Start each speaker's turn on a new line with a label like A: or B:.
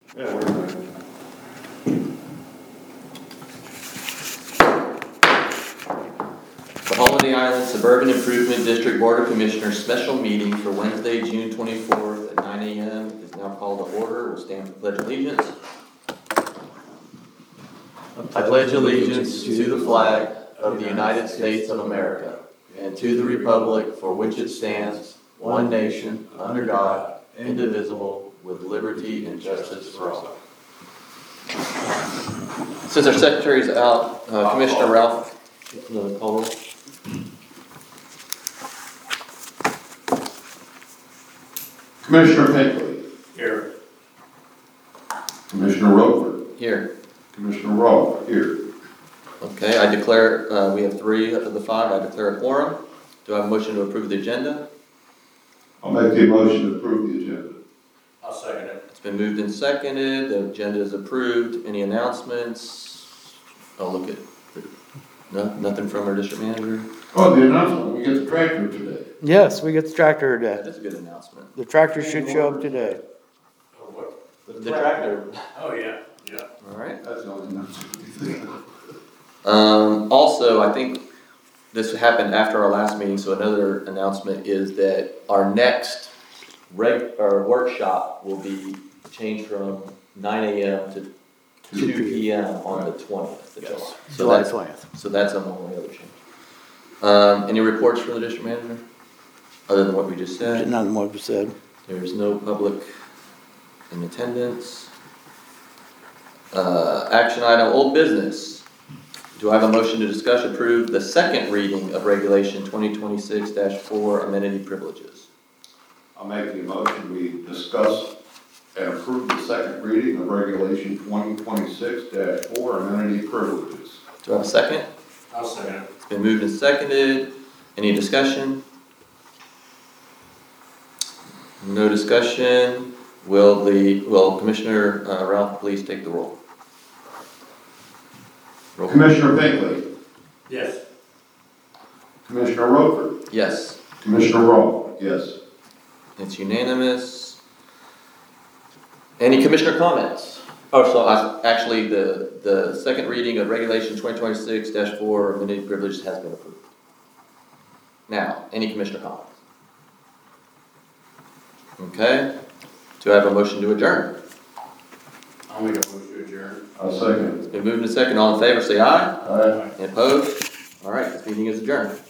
A: Yeah, we're fine.
B: The Holiday Island Suburban Improvement District Board of Commissioners special meeting for Wednesday, June 24th at 9 a.m. is now called to order. We'll stand for pledge allegiance. I pledge allegiance to the flag of the United States of America and to the republic for which it stands, one nation, under God, indivisible, with liberty and justice for all. Since our secretary's out, Commissioner Ralph, call roll.
A: Commissioner Pinkley. Here. Commissioner Roper.
B: Here.
A: Commissioner Rowe. Here.
B: Okay, I declare, we have 3 of the 5. I declare a quorum. Do I have a motion to approve the agenda?
A: I'll make the motion to approve the agenda.
C: I'll second it.
B: It's been moved and seconded. The agenda is approved. Any announcements? I'll look at, no, nothing from our district manager?
A: Oh, the announcement, we get the tractor today.
D: Yes, we get the tractor today.
B: That's a good announcement.
D: The tractor should show up today.
C: Oh, what?
B: The tractor.
C: Oh, yeah, yeah.
B: All right.
A: That's the only announcement.
B: Also, I think this happened after our last meeting, so another announcement is that our next workshop will be changed from 9 a.m. to 2 p.m. on the 20th of July.
D: July 20th.
B: So that's the only other change. Any reports from the district manager? Other than what we just said?
D: Nothing more was said.
B: There's no public in attendance. Action item, old business. Do I have a motion to discuss, approve the second reading of Regulation 2026-4 amenity privileges?
A: I'll make the motion, we discuss and approve the second reading of Regulation 2026-4 amenity privileges.
B: Do I have a second?
C: I'll second it.
B: It's been moved and seconded. Any discussion? No discussion. Will Commissioner Ralph please take the roll? Roll.
A: Commissioner Pinkley.
C: Yes.
A: Commissioner Roper.
B: Yes,
A: Commissioner Rowe. Yes.
B: it's unanimous. Any commissioner comments? Oh, so actually the second reading of Regulation 2026-4 amenity privileges has been approved. Now, any commissioner comments? Okay. Do I have a motion to adjourn?
C: I'll make a motion to adjourn.
A: I'll second.
B: It's been moved and seconded. All in favor, say aye.
A: Aye.
B: Any opposed? All right, this meeting is adjourned.